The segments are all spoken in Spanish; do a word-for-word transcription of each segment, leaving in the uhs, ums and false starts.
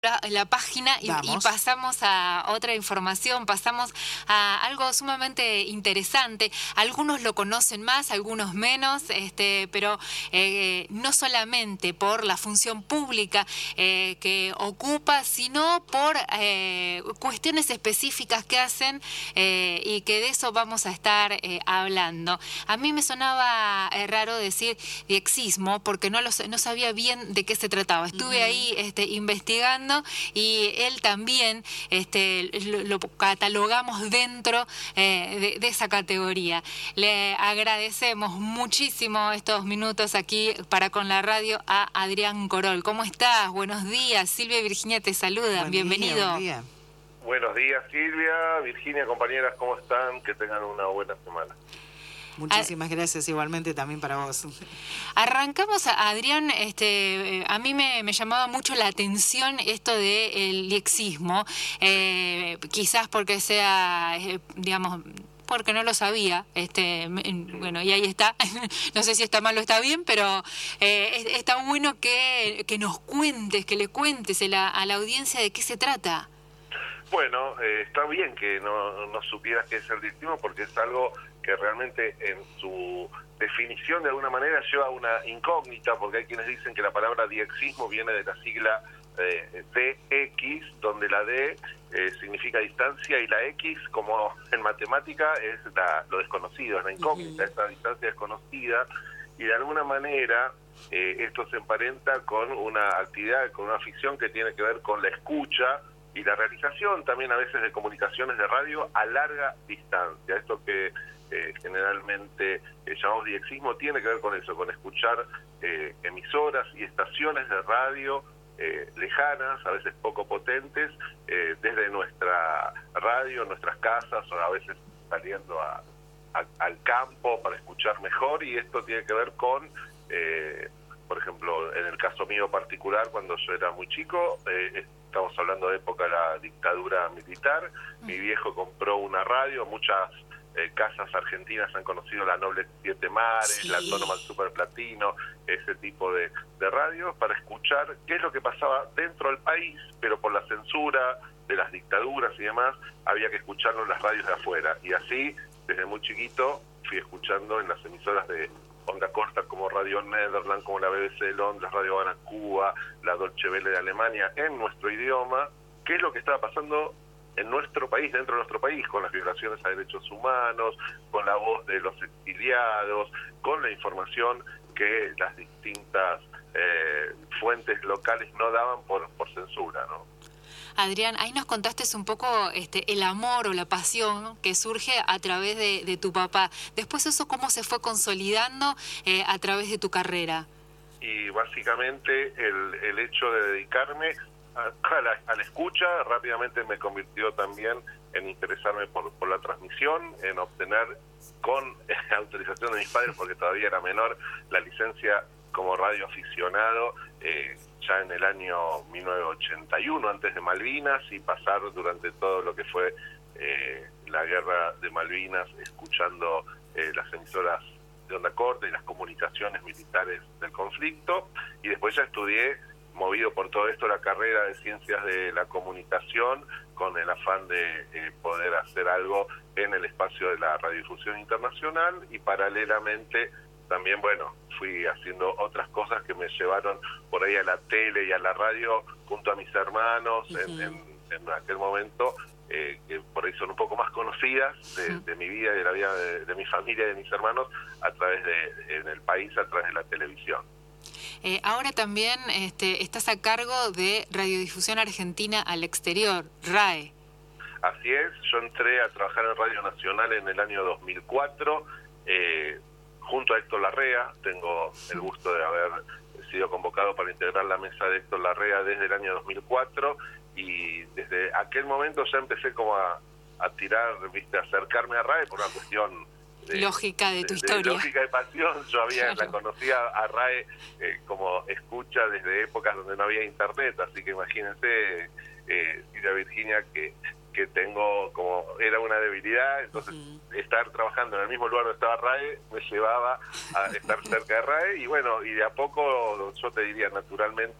la, la página y, y pasamos a otra información, pasamos a algo sumamente interesante. Algunos lo conocen más, algunos menos, este, pero eh, no solamente por la función pública eh, que ocupa, sino por eh, cuestiones específicas que hacen eh, y que de eso vamos a estar eh, hablando. A mí me sonaba eh, raro decir diexismo porque no, lo, no sabía bien de qué se trataba. Estuve uh-huh. ahí este, investigando y él también este, lo, lo catalogamos dentro eh, de, de esa categoría. Le agradecemos muchísimo estos minutos aquí para Con la Radio a Adrián Corol. ¿Cómo estás? Buenos días. Silvia y Virginia te saludan. Buen Bienvenido. Día, buen día. Buenos días, Silvia, Virginia, compañeras, ¿cómo están? Que tengan una buena semana. Muchísimas gracias, igualmente también para vos. Arrancamos, a Adrián, este, a mí me, me llamaba mucho la atención esto del diexismo, eh, quizás porque sea, eh, digamos, porque no lo sabía, este, bueno, y ahí está, no sé si está mal o está bien, pero eh, está bueno que, que nos cuentes, que le cuentes a la, a la audiencia de qué se trata. Bueno, eh, está bien que no, no supieras qué es el diexismo porque es algo que realmente en su definición de alguna manera lleva una incógnita, porque hay quienes dicen que la palabra diexismo viene de la sigla eh, D X, donde la D eh, significa distancia y la X, como en matemática, es la, lo desconocido, es la incógnita, uh-huh. esa distancia desconocida, y de alguna manera eh, esto se emparenta con una actividad, con una afición que tiene que ver con la escucha y la realización también a veces de comunicaciones de radio a larga distancia. Esto que eh, generalmente eh, llamamos diexismo tiene que ver con eso, con escuchar eh, emisoras y estaciones de radio eh, lejanas, a veces poco potentes, eh, desde nuestra radio, nuestras casas, o a veces saliendo a, a, al campo para escuchar mejor, y esto tiene que ver con... Eh, por ejemplo, en el caso mío particular, cuando yo era muy chico, eh, estamos hablando de época de la dictadura militar, mi viejo compró una radio, muchas eh, casas argentinas han conocido la Noble Siete Mares, sí. la Autónoma Super Platino, ese tipo de, de radios, para escuchar qué es lo que pasaba dentro del país, pero por la censura de las dictaduras y demás, había que escucharlo en las radios de afuera. Y así, desde muy chiquito, fui escuchando en las emisoras de onda corta como Radio Nederland, como la B B C de Londres, Radio Habana Cuba, la Deutsche Welle de Alemania, en nuestro idioma, qué es lo que estaba pasando en nuestro país, dentro de nuestro país, con las violaciones a derechos humanos, con la voz de los exiliados, con la información que las distintas eh, fuentes locales no daban por, por censura, ¿no? Adrián, ahí nos contaste un poco este, el amor o la pasión que surge a través de, de tu papá. Después eso, ¿cómo se fue consolidando eh, a través de tu carrera? Y básicamente el, el hecho de dedicarme a, a, la, a la escucha rápidamente me convirtió también en interesarme por, por la transmisión, en obtener con eh, autorización de mis padres, porque todavía era menor, la licencia como radioaficionado, eh, ya en el año mil novecientos ochenta y uno, antes de Malvinas, y pasar durante todo lo que fue eh, la guerra de Malvinas, escuchando eh, las emisoras de onda corta y las comunicaciones militares del conflicto, y después ya estudié, movido por todo esto, la carrera de Ciencias de la Comunicación, con el afán de eh, poder hacer algo en el espacio de la radiodifusión internacional, y paralelamente también, bueno, fui haciendo otras cosas que me llevaron por ahí a la tele y a la radio junto a mis hermanos, uh-huh. en, en, en aquel momento, eh, que por ahí son un poco más conocidas de, uh-huh. de mi vida y de la vida de, de mi familia y de mis hermanos, a través de, en el país, a través de la televisión. Eh, ahora también este, estás a cargo de Radiodifusión Argentina al Exterior, R A E. Así es, yo entré a trabajar en Radio Nacional en el año dos mil cuatro, eh, junto a Héctor Larrea. Tengo el gusto de haber sido convocado para integrar la mesa de Héctor Larrea desde el año dos mil cuatro, y desde aquel momento ya empecé como a, a tirar, viste, a acercarme a R A E por una cuestión de, lógica de tu de, historia. De lógica de pasión. Yo había claro. la conocía a R A E eh, como escucha desde épocas donde no había internet, así que imagínense, eh, Silvia, Virginia, que que tengo como era una debilidad, entonces uh-huh. estar trabajando en el mismo lugar donde estaba R A E me llevaba a estar cerca de R A E, y bueno, y de a poco, yo te diría naturalmente,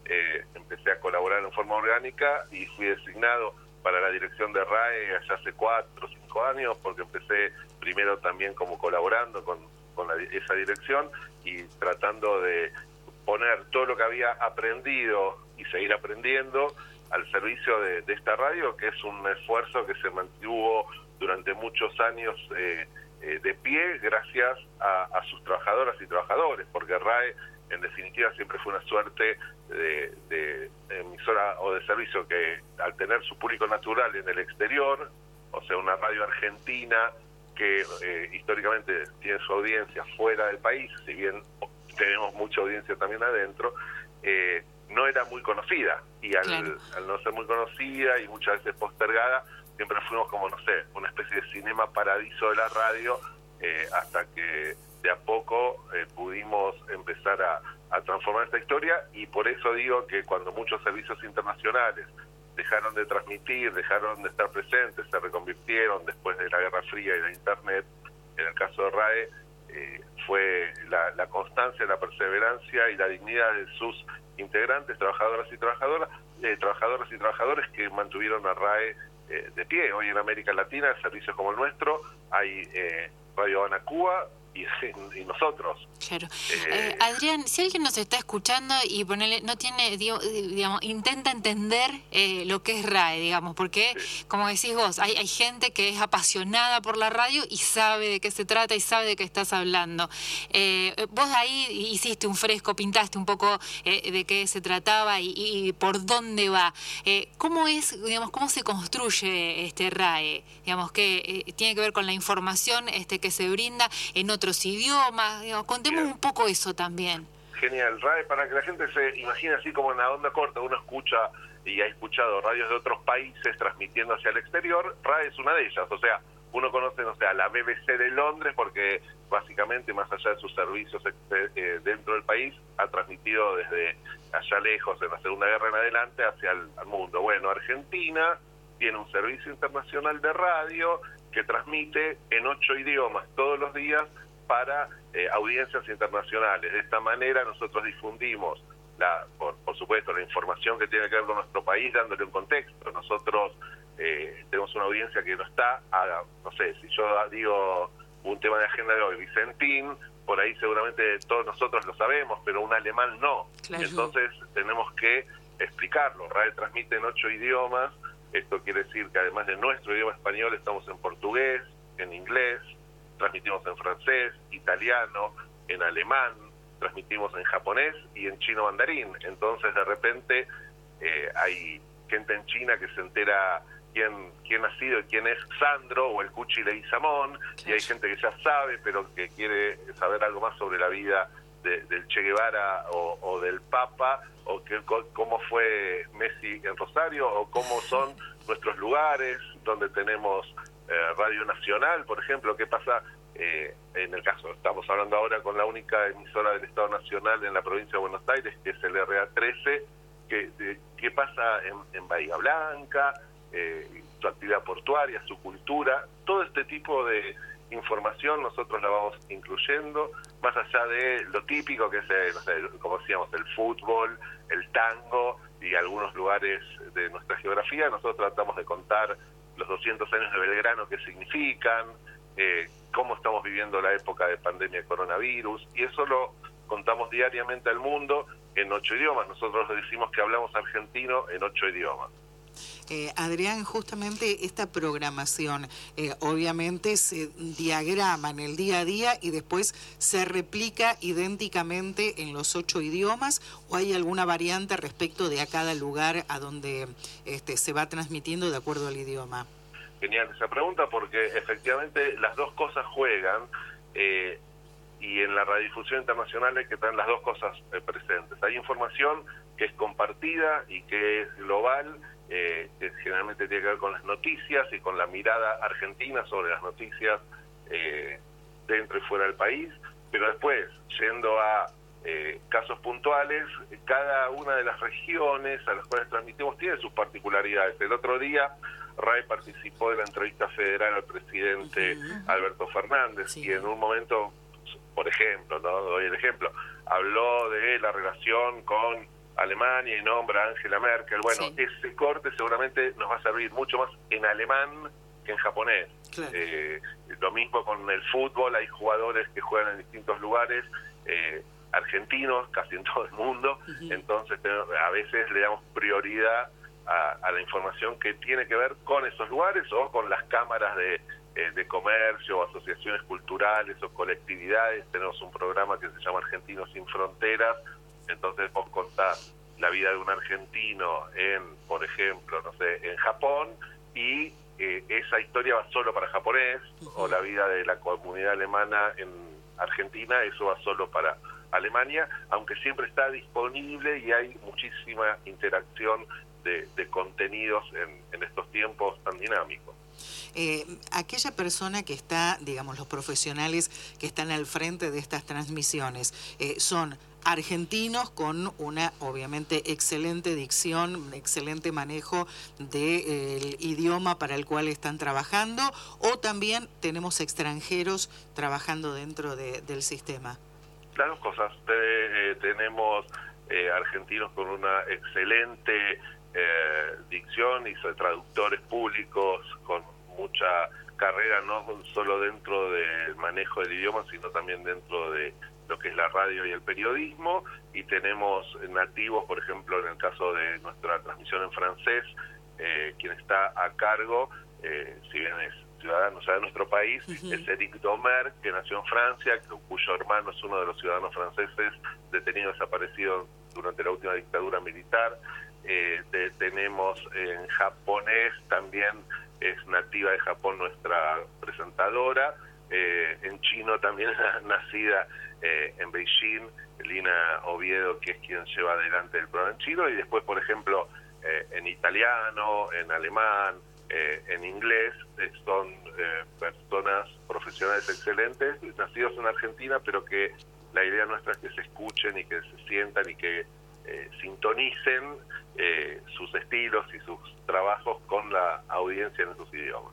eh, empecé a colaborar en forma orgánica y fui designado para la dirección de RAE allá hace cuatro o cinco años, porque empecé primero también como colaborando con, con la, esa dirección y tratando de poner todo lo que había aprendido y seguir aprendiendo al servicio de, de esta radio, que es un esfuerzo que se mantuvo durante muchos años eh, eh, de pie gracias a, a sus trabajadoras y trabajadores, porque RAE en definitiva siempre fue una suerte de, de, de emisora o de servicio que al tener su público natural en el exterior, o sea, una radio argentina que eh, históricamente tiene su audiencia fuera del país, si bien tenemos mucha audiencia también adentro, eh, no era muy conocida, y al, claro. al no ser muy conocida y muchas veces postergada, siempre fuimos como, no sé, una especie de cinema paradiso de la radio, eh, hasta que de a poco eh, pudimos empezar a, a transformar esta historia, y por eso digo que cuando muchos servicios internacionales dejaron de transmitir, dejaron de estar presentes, se reconvirtieron después de la Guerra Fría y de Internet, en el caso de RAE, eh, fue la, la constancia, la perseverancia y la dignidad de sus integrantes, trabajadoras y trabajadoras, eh, trabajadoras y trabajadores que mantuvieron a RAE eh, de pie. Hoy en América Latina, en servicios como el nuestro, hay eh, Radio Habana Cuba y, y nosotros. Claro. Eh, eh, Adrián, si alguien nos está escuchando y ponele, no tiene, digamos, intenta entender eh, lo que es RAE, digamos, porque, sí. como decís vos, hay, hay gente que es apasionada por la radio y sabe de qué se trata y sabe de qué estás hablando. Eh, vos ahí hiciste un fresco, pintaste un poco eh, de qué se trataba y, y por dónde va. Eh, ¿Cómo es, digamos, cómo se construye este RAE? Digamos, que eh, tiene que ver con la información este que se brinda en otros idiomas, digamos, contemos un poco eso también. Genial. RAE, para que la gente se imagine así como en la onda corta, uno escucha y ha escuchado radios de otros países transmitiendo hacia el exterior, RAE es una de ellas. O sea, uno conoce, no sé, a la B B C de Londres porque básicamente, más allá de sus servicios eh, dentro del país, ha transmitido desde allá lejos, en la Segunda Guerra en adelante, hacia el al mundo. Bueno, Argentina tiene un servicio internacional de radio que transmite en ocho idiomas todos los días para eh, audiencias internacionales. De esta manera nosotros difundimos, la, por, por supuesto, la información que tiene que ver con nuestro país, dándole un contexto. Nosotros eh, tenemos una audiencia que no está, a, no sé, si yo digo un tema de agenda de hoy, Vicentín, por ahí seguramente todos nosotros lo sabemos, pero un alemán no. Claro. Entonces tenemos que explicarlo. RAE transmite en ocho idiomas. Esto quiere decir que además de nuestro idioma español, estamos en portugués, en inglés, transmitimos en francés, italiano, en alemán, transmitimos en japonés y en chino mandarín. Entonces, de repente, eh, hay gente en China que se entera quién, quién ha sido y quién es Sandro o el Cuchi Leguizamón, y hay gente que ya sabe, pero que quiere saber algo más sobre la vida de, del Che Guevara o, o del Papa, o que, cómo fue Messi en Rosario, o cómo son nuestros lugares donde tenemos eh, Radio Nacional, por ejemplo. ¿Qué pasa eh, en el caso? Estamos hablando ahora con la única emisora del Estado Nacional en la provincia de Buenos Aires, que es el R A trece. ¿Qué, de, qué pasa en, en Bahía Blanca? Eh, su actividad portuaria, su cultura, todo este tipo de información nosotros la vamos incluyendo, más allá de lo típico que es, eh, no sé, como decíamos, el fútbol, el tango y algunos lugares de nuestra geografía. Nosotros tratamos de contar los doscientos años de Belgrano, qué significan, eh, cómo estamos viviendo la época de pandemia de coronavirus, y eso lo contamos diariamente al mundo en ocho idiomas. Nosotros decimos que hablamos argentino en ocho idiomas. Eh, Adrián, justamente esta programación eh, obviamente se diagrama en el día a día y después se replica idénticamente en los ocho idiomas, ¿o hay alguna variante respecto de a cada lugar a donde este, se va transmitiendo de acuerdo al idioma? Genial esa pregunta, porque efectivamente las dos cosas juegan, eh, y en la radiodifusión internacional hay que tener las dos cosas eh, presentes. Hay información que es compartida y que es global, Eh, que generalmente tiene que ver con las noticias y con la mirada argentina sobre las noticias eh, dentro y fuera del país, pero después, yendo a eh, casos puntuales, cada una de las regiones a las cuales transmitimos tiene sus particularidades. El otro día RAE participó de la entrevista federal al presidente uh-huh. Alberto Fernández, sí. y en un momento, por ejemplo, no doy el ejemplo, habló de la relación con Alemania y nombra a Angela Merkel. Bueno, sí. Ese corte seguramente nos va a servir mucho más en alemán que en japonés. Claro. Eh, lo mismo con el fútbol, hay jugadores que juegan en distintos lugares, eh, argentinos casi en todo el mundo, uh-huh. Entonces a veces le damos prioridad a, a la información que tiene que ver con esos lugares o con las cámaras de, eh, de comercio, o asociaciones culturales o colectividades. Tenemos un programa que se llama Argentinos sin Fronteras, entonces vos contás la vida de un argentino en, por ejemplo, no sé, en Japón, y eh, esa historia va solo para japonés, uh-huh. O la vida de la comunidad alemana en Argentina, eso va solo para Alemania, aunque siempre está disponible y hay muchísima interacción de, de contenidos en, en estos tiempos tan dinámicos. Eh, aquella persona que está, digamos, los profesionales que están al frente de estas transmisiones, eh, son argentinos con una, obviamente, excelente dicción, un excelente manejo del eh, idioma para el cual están trabajando, o también tenemos extranjeros trabajando dentro de, del sistema. Las dos cosas. Eh, eh, tenemos eh, argentinos con una excelente eh, dicción y traductores públicos con mucha carrera, no solo dentro del manejo del idioma, sino también dentro de lo que es la radio y el periodismo, y tenemos nativos, por ejemplo, en el caso de nuestra transmisión en francés, eh, quien está a cargo, eh, si bien es ciudadano, o sea, de nuestro país, uh-huh. Es Eric Domer, que nació en Francia, cuyo hermano es uno de los ciudadanos franceses detenido desaparecido durante la última dictadura militar. Eh, de, tenemos en japonés, también es nativa de Japón nuestra presentadora, eh, en chino también nacida eh, en Beijing, Lina Oviedo, que es quien lleva adelante el programa en chino, y después, por ejemplo, eh, en italiano, en alemán, eh, en inglés, eh, son eh, personas profesionales excelentes, nacidos en Argentina, pero que la idea nuestra es que se escuchen y que se sientan y que eh, sintonicen eh, sus estilos y sus trabajos con la audiencia en esos idiomas.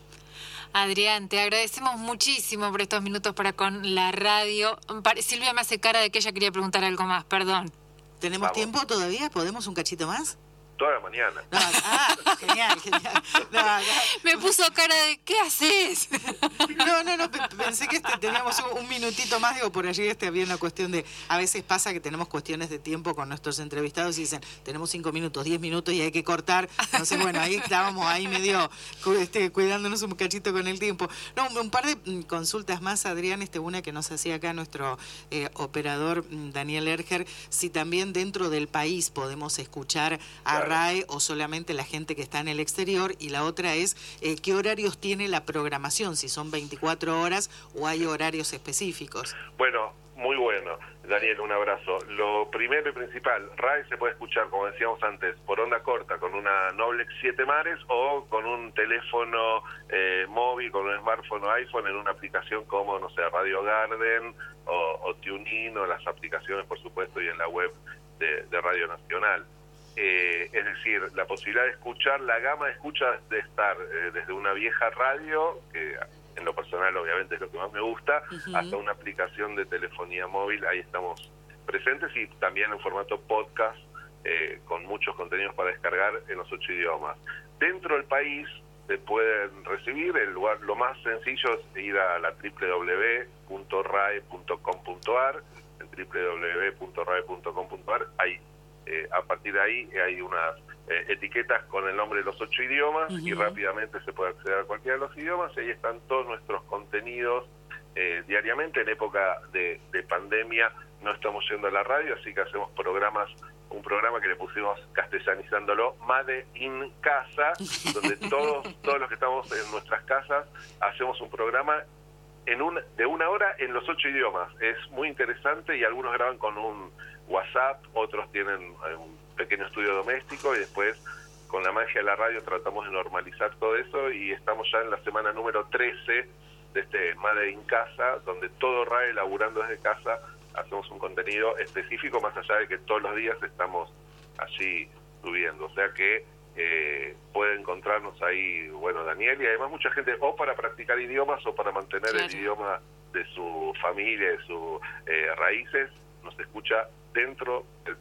Adrián, te agradecemos muchísimo por estos minutos para con la radio. Silvia me hace cara de que ella quería preguntar algo más, perdón. ¿Tenemos Vamos. tiempo todavía? ¿Podemos un cachito más? Toda la mañana. No, ah, genial, genial. No, no. Me puso cara de, ¿qué haces? No, no, no, pensé que este, teníamos un, un minutito más, digo, por allí este, había una cuestión de, a veces pasa que tenemos cuestiones de tiempo con nuestros entrevistados y dicen, tenemos cinco minutos, diez minutos y hay que cortar. Entonces, bueno, ahí estábamos, ahí medio este, cuidándonos un cachito con el tiempo. No, un par de consultas más, Adrián, este, una que nos hacía acá nuestro eh, operador Daniel Erger, si también dentro del país podemos escuchar a RAE o solamente la gente que está en el exterior, y la otra es eh, qué horarios tiene la programación, si son veinticuatro horas o hay horarios específicos. Bueno, muy bueno, Daniel, un abrazo. Lo primero y principal, RAE se puede escuchar, como decíamos antes, por onda corta, con una Noblex siete mares o con un teléfono eh, móvil, con un smartphone o iPhone, en una aplicación como, no sé, Radio Garden o, o TuneIn, o las aplicaciones, por supuesto, y en la web de, de Radio Nacional. Eh, es decir, la posibilidad de escuchar, la gama de escuchas de estar eh, desde una vieja radio, que en lo personal obviamente es lo que más me gusta, uh-huh. hasta una aplicación de telefonía móvil, ahí estamos presentes, y también en formato podcast, eh, con muchos contenidos para descargar en los ocho idiomas. Dentro del país se pueden recibir, el lugar, lo más sencillo es ir a la doble u doble u doble u punto rae punto com punto a r, en doble u doble u doble u punto rae punto com punto a r, hay Eh, a partir de ahí hay unas eh, etiquetas con el nombre de los ocho idiomas, uh-huh. y rápidamente se puede acceder a cualquiera de los idiomas, y ahí están todos nuestros contenidos eh, diariamente. En época de, de pandemia no estamos yendo a la radio, así que hacemos programas, un programa que le pusimos, castellanizándolo, Made in Casa, donde todos, todos los que estamos en nuestras casas hacemos un programa en un, de una hora en los ocho idiomas. Es muy interesante, y algunos graban con un WhatsApp, otros tienen un pequeño estudio doméstico, y después con la magia de la radio tratamos de normalizar todo eso, y estamos ya en la semana número trece de este Made in Casa, donde todo RAE, laburando desde casa, hacemos un contenido específico, más allá de que todos los días estamos allí subiendo. O sea que eh, puede encontrarnos ahí, bueno, Daniel, y además mucha gente, o para practicar idiomas o para mantener claro. el idioma de su familia, de sus eh, raíces, nos escucha dentro del país.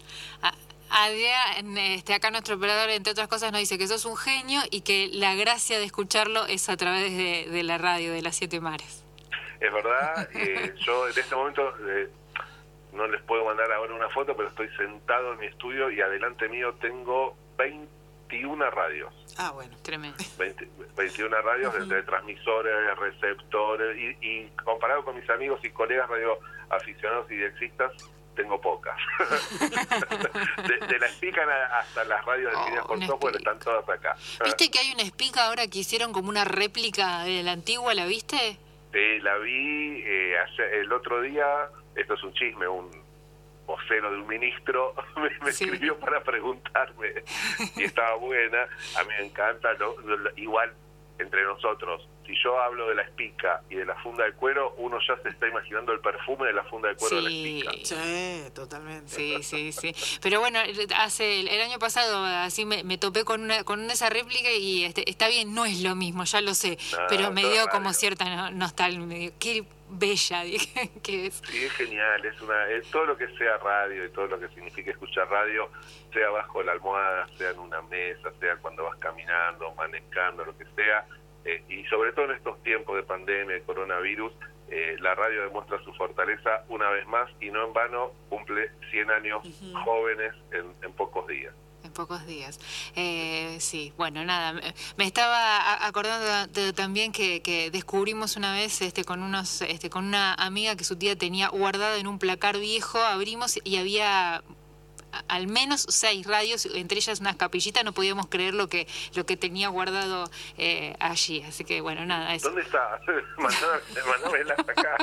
Ah. Adrián, este, acá nuestro operador, entre otras cosas, nos dice que sos un genio y que la gracia de escucharlo es a través de, de la radio, de las Siete Mares. Es verdad, eh, yo en este momento eh, no les puedo mandar ahora una foto, pero estoy sentado en mi estudio y adelante mío tengo veintiuna radios. Ah, bueno. Tremendo. veinte, veintiuna radios, uh-huh. entre transmisores, receptores, y, y comparado con mis amigos y colegas radioaficionados y diexistas, tengo pocas. de, de la Espica hasta las radios definidas oh, por software están todas acá. ¿Viste que hay una Espica ahora que hicieron como una réplica de la antigua? ¿La viste? Sí, la vi eh, ayer, el otro día. Esto es un chisme, un vocero de un ministro me, me sí. escribió para preguntarme y estaba buena. A mí me encanta, lo, lo, igual entre nosotros, si yo hablo de la Espica y de la funda de cuero, uno ya se está imaginando el perfume de la funda de cuero sí. de la Espica. Sí, totalmente. Sí, sí, sí. Pero bueno, hace el año pasado así me, me topé con una con esa réplica y este, está bien, no es lo mismo, ya lo sé, no, pero me dio como cierta nostalgia, me dio, qué bella que es. Sí, es genial, es una es todo lo que sea radio y todo lo que significa escuchar radio, sea bajo la almohada, sea en una mesa, sea cuando vas caminando, manejando, lo que sea. Eh, y sobre todo en estos tiempos de pandemia, de coronavirus, eh, la radio demuestra su fortaleza una vez más y no en vano cumple cien años uh-huh. jóvenes en, en pocos días. En pocos días. Eh, sí, bueno, nada, me, me estaba acordando de, también que, que descubrimos una vez este, con unos este, con una amiga que su tía tenía guardada en un placar viejo, abrimos y había al menos seis radios, entre ellas unas capillitas, no podíamos creer lo que lo que tenía guardado eh, allí, así que bueno, nada. Eso. ¿Dónde está? Mándamela acá.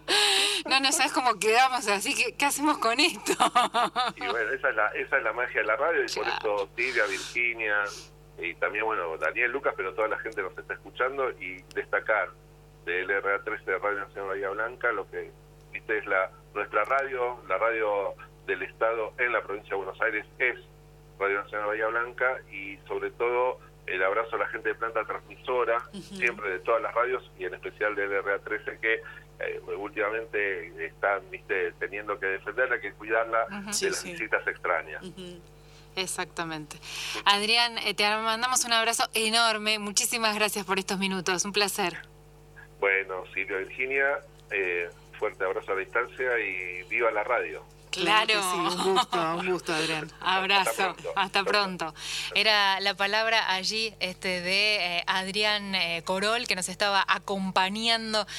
No, no sabes cómo quedamos, así que ¿qué hacemos con esto? Y bueno, esa es la, esa es la magia de la radio, y ya. Por eso Silvia, Virginia, y también, bueno, Daniel, Lucas, pero toda la gente nos está escuchando, y destacar de L R A trece de Radio Nacional Bahía Blanca, lo que viste es la nuestra radio, la radio del Estado en la provincia de Buenos Aires es Radio Nacional Bahía Blanca, y sobre todo el abrazo a la gente de planta transmisora, uh-huh. siempre de todas las radios y en especial de L R A trece, que eh, últimamente están, viste, teniendo que defenderla, que cuidarla uh-huh. de sí, las sí. visitas extrañas. Uh-huh. Exactamente. Adrián, eh, te mandamos un abrazo enorme, muchísimas gracias por estos minutos, un placer. Bueno, Silvia, Virginia, eh, fuerte abrazo a la distancia y viva la radio. Claro. Sí, un gusto, un gusto, Adrián. Abrazo, hasta pronto. Hasta pronto. Era la palabra allí este de eh, Adrián eh, Corol, que nos estaba acompañando